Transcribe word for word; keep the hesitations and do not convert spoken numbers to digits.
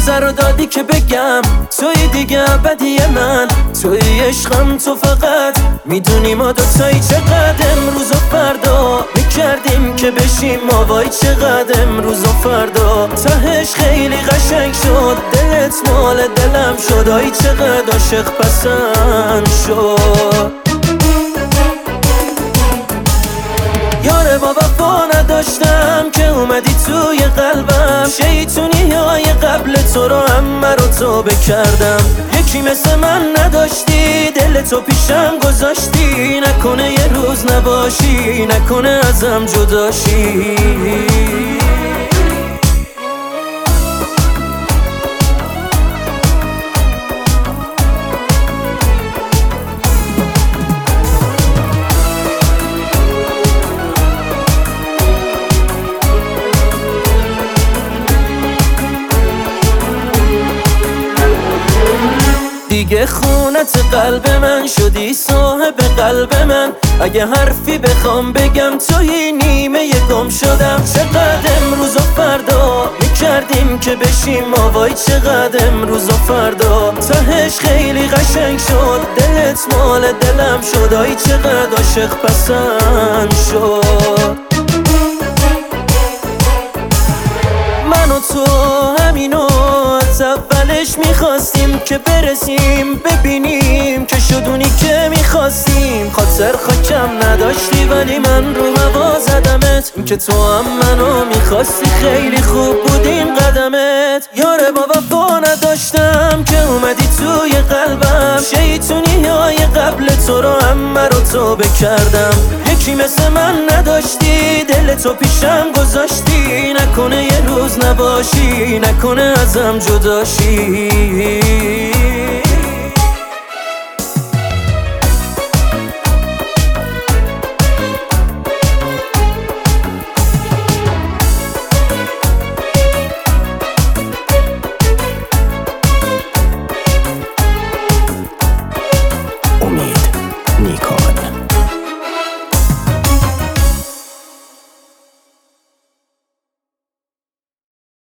اجازه رو دادی که بگم توی دیگه ابدی من، توی عشقم تو فقط میدونی ما دوتایی چقدر امروز و فردا میکردیم که بشیم ما، وای چقدر امروز و فردا تهش خیلی قشنگ شد، دلت مال دلم شد، آی چقدر عاشق پسند شد. یاره با وفا نداشتم که اومدی توی قلبم، شیطونی های قبل تو رو همه رو تو بکردم، یکی مثل من نداشتی دل تو پیشم گذاشتی، نکنه یه روز نباشی، نکنه ازم جداشی. دیگه خونت قلب من شدی صاحب قلب من، اگه حرفی بخوام بگم توی نیمه گم شدم، چقدر امروز و فردا میکردیم که بشیم ما، وای چقدر امروز و فردا تهش خیلی قشنگ شد، دلت مال دلم شد، آی چقدر عاشق پسند شد. من و تو همینو از اولش میخواستیم که برسیم ببینیم که شدونی که میخواستیم، خاطر خاکم نداشتی ولی من رو هوا زدمت، این که تو هم منو میخواستی خیلی خوب بودیم قدمت. یاره با وفا نداشتم که اومدی توی قلبم، شیطونی های قبل تو رو همه رو تو بکردم، یکی مثل من نداشتی دل تو پیشم گذاشتی، نکنه یه روز نباشی، نکنه ازم جداشی.